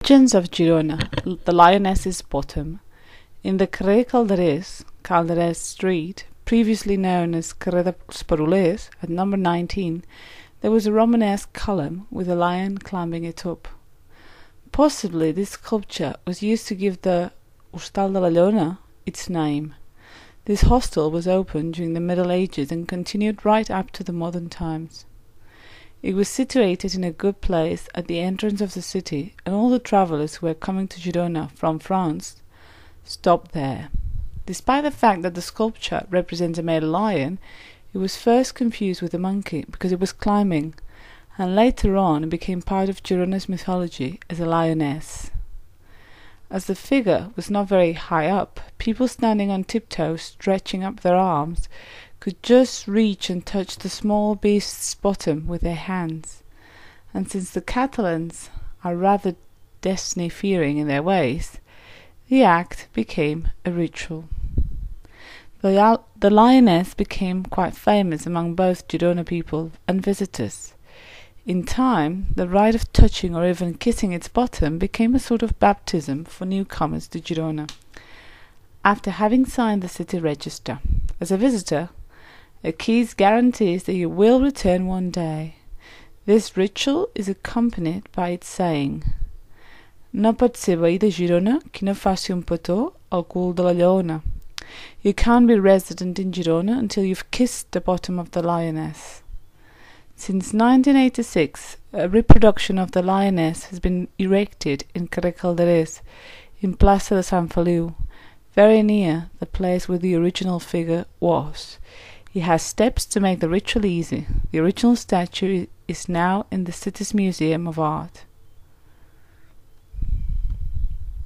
Legends of Girona, the Lioness's Bottom. In the Carrer Calderès Street, previously known as Carrer dels Perolers, at number 19, there was a Romanesque column with a lion climbing it up. Possibly this sculpture was used to give the Hostal de la Llona its name. This hostel was opened during the Middle Ages and continued right up to the modern times. It was situated in a good place at the entrance of the city, and all the travellers who were coming to Girona from France stopped there. Despite the fact that the sculpture represents a male lion, it was first confused with a monkey because it was climbing, and later on it became part of Girona's mythology as a lioness. As the figure was not very high up, people standing on tiptoes, stretching up their arms, could just reach and touch the small beast's bottom with their hands. And since the Catalans are rather destiny-fearing in their ways, the act became a ritual. The lioness became quite famous among both Girona people and visitors. In time, the rite of touching or even kissing its bottom became a sort of baptism for newcomers to Girona, after having signed the city register. As a visitor, a keys guarantees that you will return one day. This ritual is accompanied by its saying, "No pot ser veí de Girona qui no faci un petó al cul de la lleona." You can't be resident in Girona until you've kissed the bottom of the lioness. Since 1986, a reproduction of the lioness has been erected in Carrer Calderès, in Plaça de Sant Feliu, very near the place where the original figure was. It has steps to make the ritual easy. The original statue is now in the city's Museum of Art.